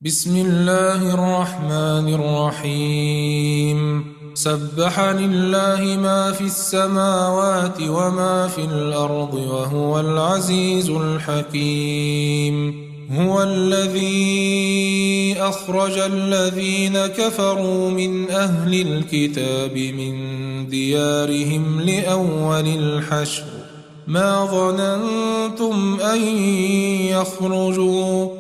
بسم الله الرحمن الرحيم. سبح لله ما في السماوات وما في الأرض وهو العزيز الحكيم. هو الذي أخرج الذين كفروا من أهل الكتاب من ديارهم لأول الحشر ما ظننتم أن يخرجوا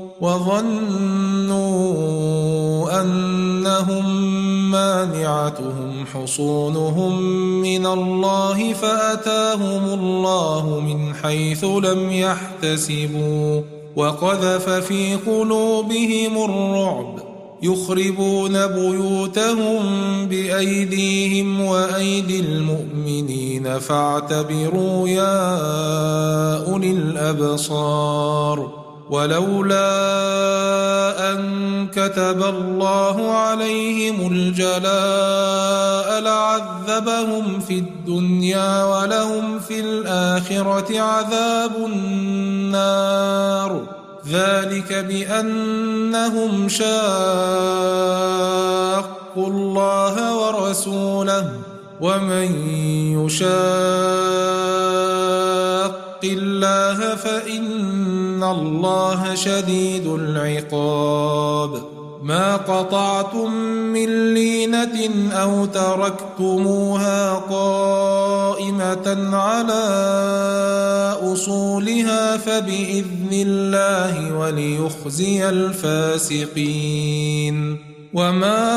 وظنوا أنهم مانعتهم حصونهم من الله فأتاهم الله من حيث لم يحتسبوا وقذف في قلوبهم الرعب يخربون بيوتهم بأيديهم وأيدي المؤمنين فاعتبروا يا أولي الأبصار. ولولا أن كتب الله عليهم الجلاء لعذبهم في الدنيا ولهم في الآخرة عذاب النار. ذلك بأنهم شاقوا الله ورسوله ومن يشاق الله فإن الله شديد العقاب. ما قطعتم من لينة أو تركتموها قائمة على أصولها فبإذن الله وليخزي الفاسقين. وما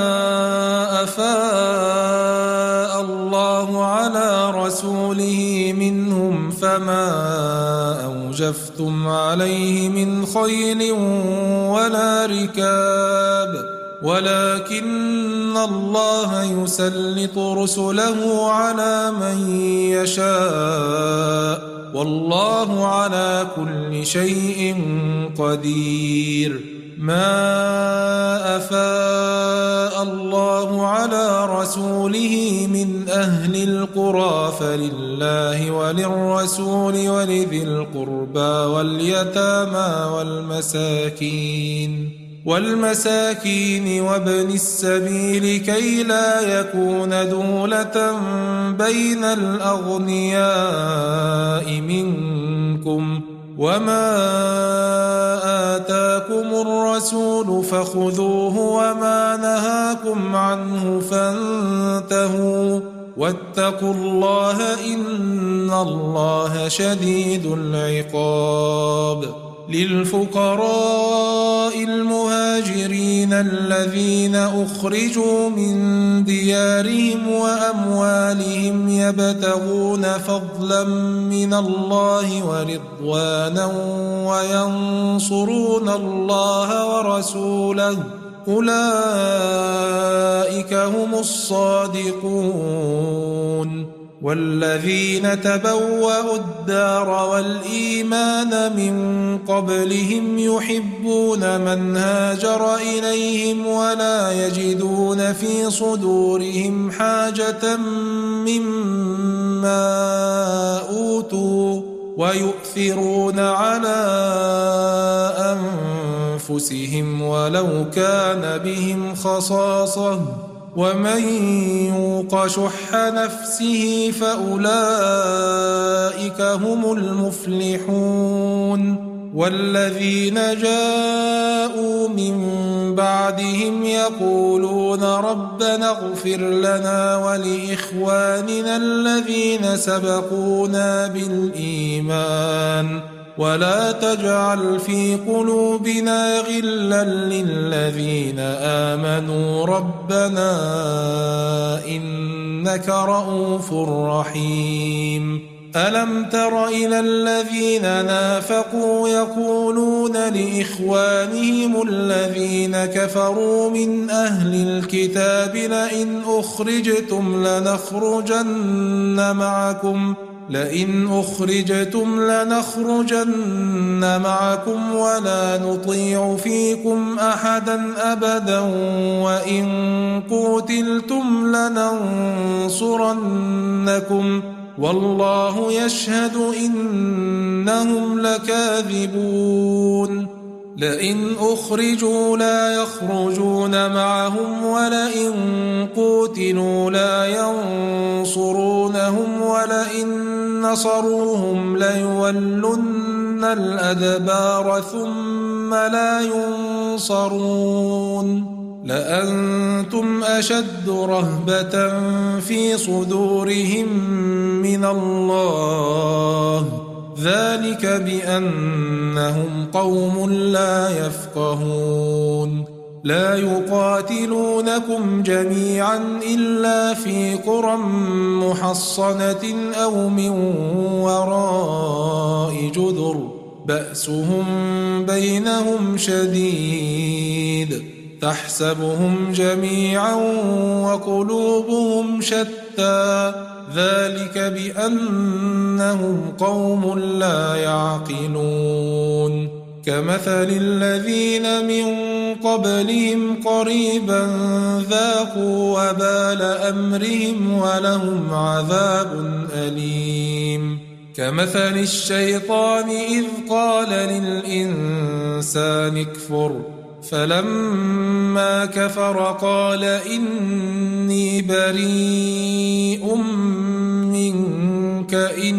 أفاء الله على رسوله منهم فما أوجفتم عليه من خيل ولا ركاب ولكن الله يسلط رسله على من يشاء والله على كل شيء قدير. ما أفاء الله على رسوله من أهل القرى فلله وللرسول ولذي القربى واليتامى والمساكين وابن السبيل كي لا يكون دولة بين الأغنياء منكم. وما آتاكم الرسول فخذوه وما نهاكم عنه فانتهوا واتقوا الله إن الله شديد العقاب. للفقراء المهاجرين الذين أخرجوا من ديارهم وأموالهم يبتغون فضلا من الله ورضوانا وينصرون الله ورسوله أولئك هم الصادقون. والذين تبوأوا الدار والإيمان من قبلهم يحبون من هاجر إليهم ولا يجدون في صدورهم حاجة مما أوتوا ويؤثرون على أنفسهم ولو كان بهم خصاصة ومن يوق شح نفسه فأولئك هم المفلحون. والذين جاءوا من بعدهم يقولون ربنا اغفر لنا ولإخواننا الذين سبقونا بالإيمان ولا تجعل في قلوبنا غلا للذين آمنوا ربنا إنك رؤوف رحيم. ألم تر إلى الذين نافقوا يقولون لإخوانهم الذين كفروا من أهل الكتاب لئن أخرجتم لنخرجن معكم ولا نطيع فيكم أحدا أبدا وإن قتلتم لننصرنكم والله يشهد إنهم لكاذبون. لئن أخرجوا لا يخرجون معهم ولئن قوتلوا لا ينصرونهم ولئن نصروهم ليولن الأدبار ثم لا ينصرون لأنتم أشد رهبة في صدورهم من الله ذلك بأنهم قوم لا يفقهون لا يقاتلونكم جميعا إلا في قرى محصنة أو من وراء جدر بأسهم بينهم شديد تحسبهم جميعا وقلوبهم شتى ذلك بأنهم قوم لا يعقلون كمثل الذين من قبلهم قريبا ذاقوا وبال أمرهم ولهم عذاب أليم كمثل الشيطان إذ قال للإنسان اكفر فلما كفر قال إني بريء منك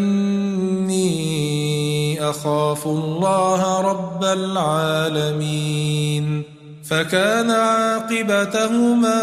إني أخاف الله رب العالمين فكان عاقبتهما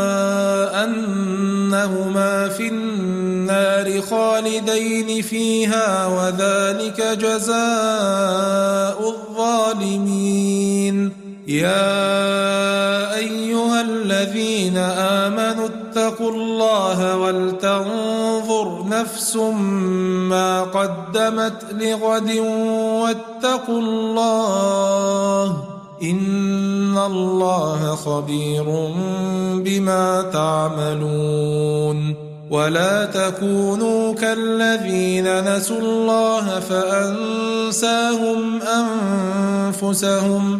أنهما في النار خالدين فيها وذلك جزاء الظالمين يا أيها الذين آمنوا اتقوا الله ولتنظر نفس ما قدمت لغد واتقوا الله إن الله خبير بما تعملون ولا تكونوا كالذين نسوا الله فأنساهم أنفسهم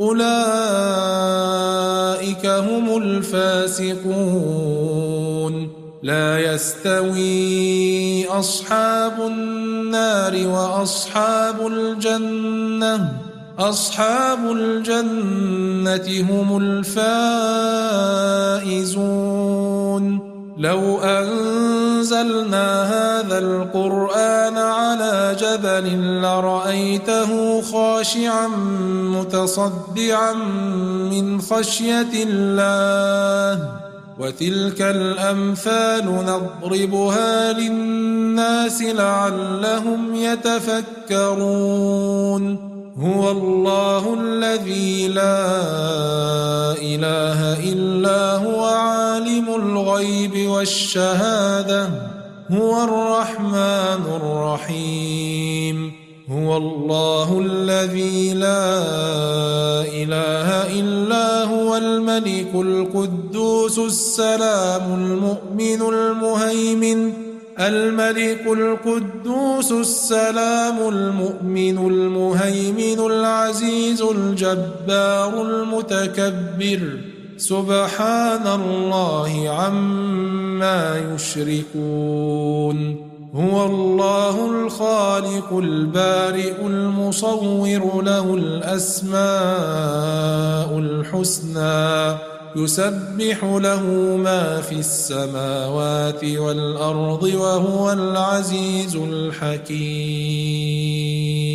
أولئك هم الفاسقون لا يستوي أصحاب النار وأصحاب الجنة أصحاب الجنة هم الفائزون لو أنزلنا هذا القرآن على جبل لرأيته خاشعا متصدعا من خشية الله وتلك الأمثال نضربها للناس لعلهم يتفكرون هو الله الذي لا إله إلا هو عالم الغيب والشهادة هو الرحمن الرحيم هو الله الذي لا إله إلا هو الملك القدوس السلام المؤمن الملك القدوس السلام المؤمن المهيمن العزيز الجبار المتكبر سبحان الله عما يشركون هو الله الخالق البارئ المصور له الأسماء الحسنى يسبح له ما في السماوات والأرض وهو العزيز الحكيم